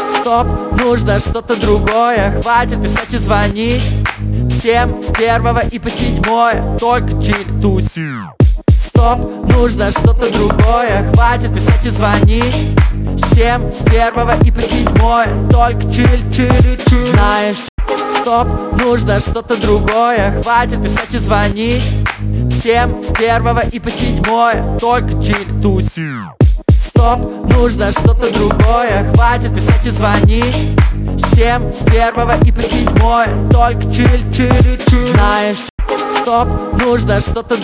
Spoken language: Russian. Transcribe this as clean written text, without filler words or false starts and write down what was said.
Стоп, нужно что-то другое. Хватит писать и звонить всем с 1 и по 7, только чили тусим. Стоп, нужно что-то другое. Хватит писать и звонить всем с 1 и по 7, только чили. Знаешь, стоп, нужно что-то другое. Хватит писать и звонить всем с 1 и по 7, только чили тусим. Стоп, нужно что-то другое. Хватит писать и звонить всем с 1 и по 7, только чили. Знаешь, стоп, нужно что-то